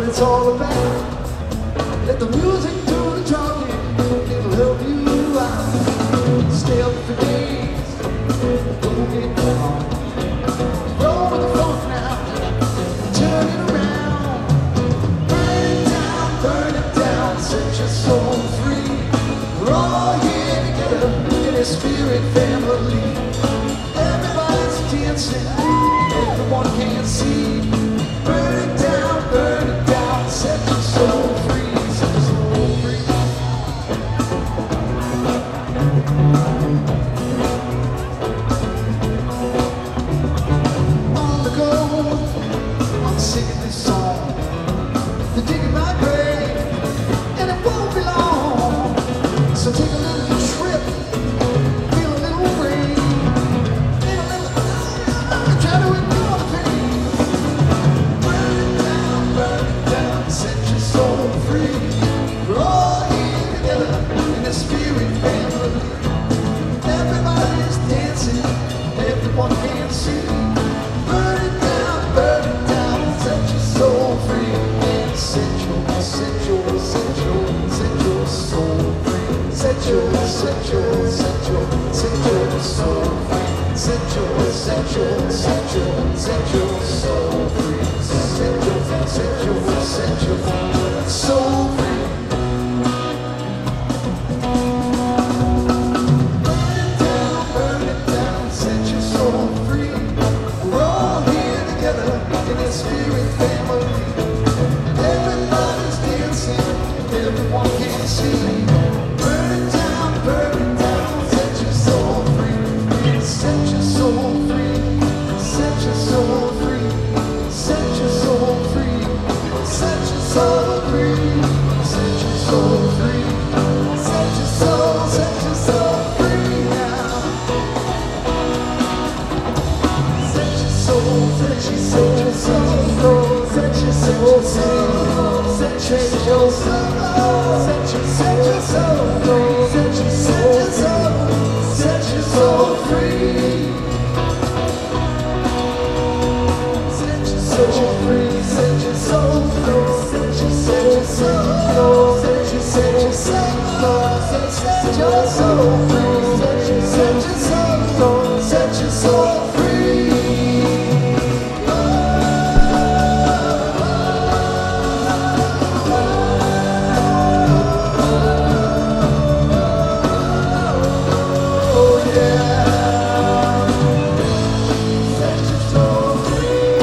it's all about. Let the music do the talking, it'll help you out. Stay up for days, don't get down. Roll with the funk now, turn it around. Burn it down, set your soul free. We're all here together in a spirit family. Everybody's dancing, everyone can see. Burn it down, set your soul free, set your soul free. On the go, I'm singing this song. They're digging my grave, and it won't be long. So take a little trip, feel a little rain, and a little try to ignore the pain. Burn it down, set your soul free. We're all here together in the spirit family. Everybody's dancing, everyone can see. Burn it down, set your soul free. And set your soul free. Set your soul free. Set your soul free. Set your soul free. Burn it down, set your soul free. We're all here together in this spirit family. Everybody's dancing, everyone can see. Burn it down, set your soul free. Set your soul free. Set your soul free. Set your soul free. Set your soul free. Set your soul free. Set your soul free now. Set your soul, set your soul, set your soul, set your soul, set your soul, set your soul free. Set your free, set your soul free, set your soul, set your soul free, set your soul free. Oh yeah, set your soul free.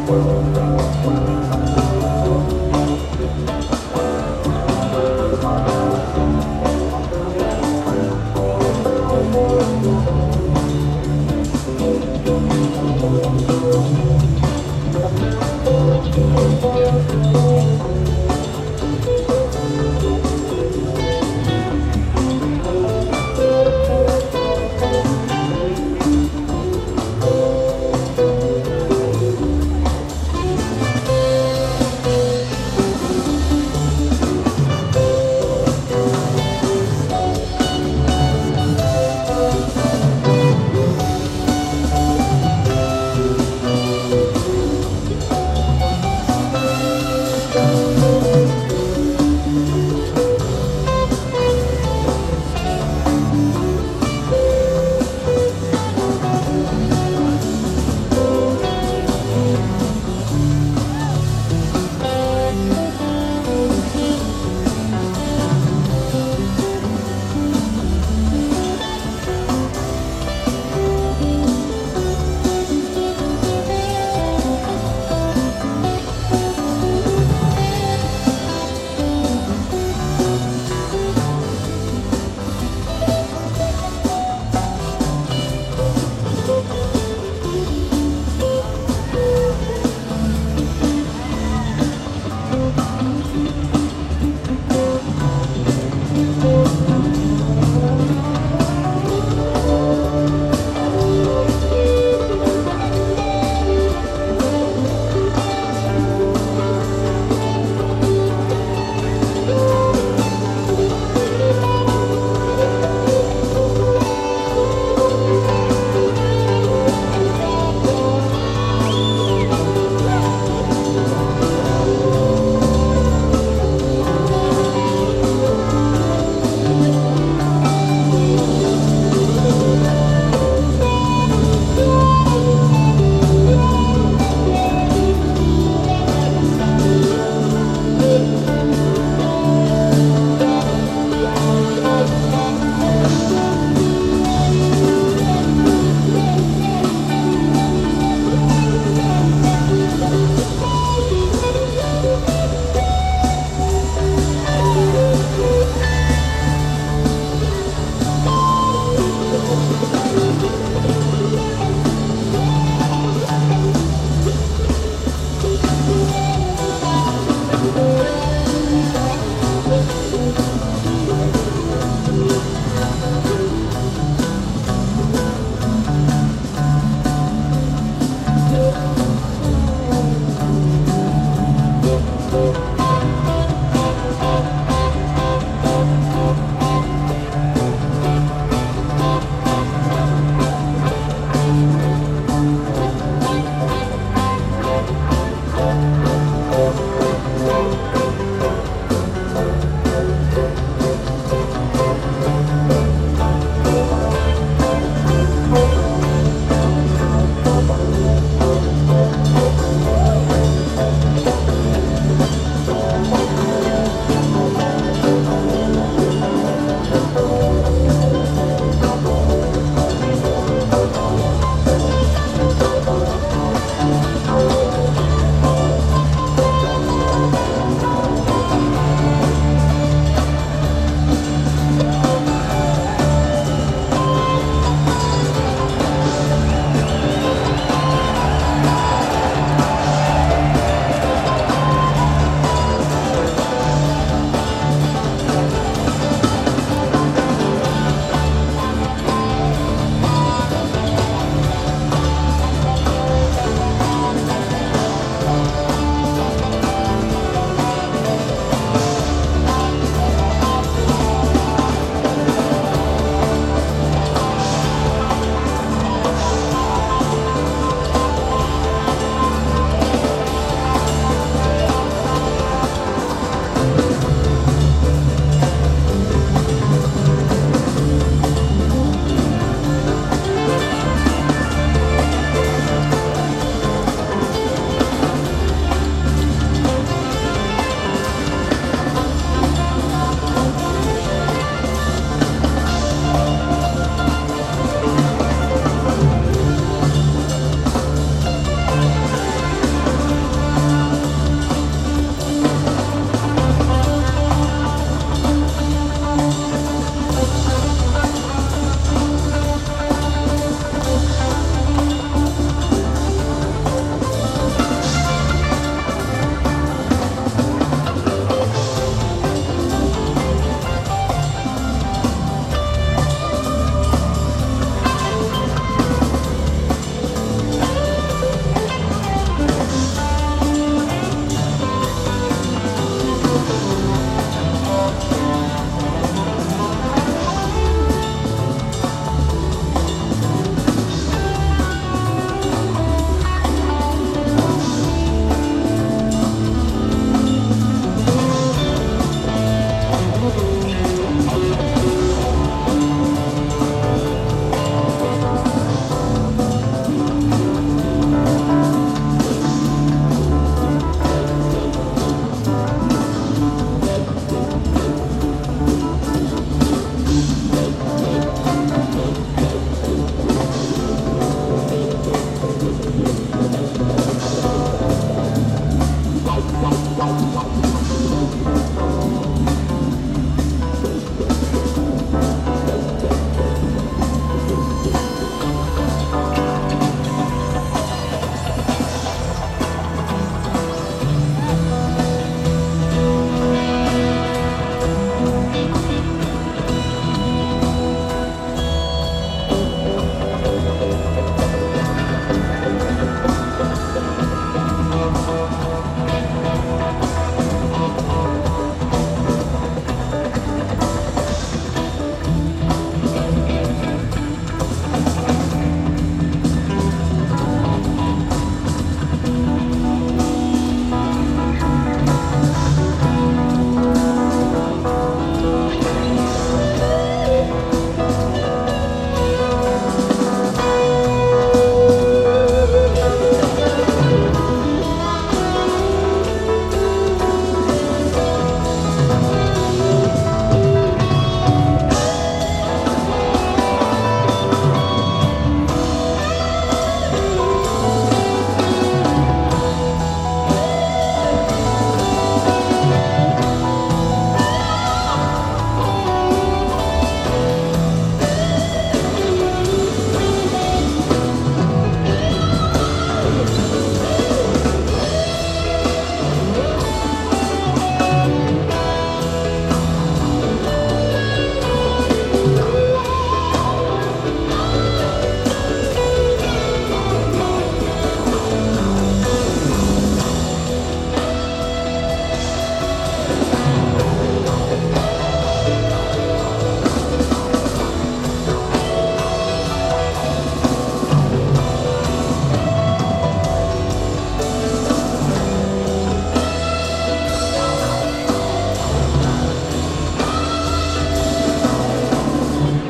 Thank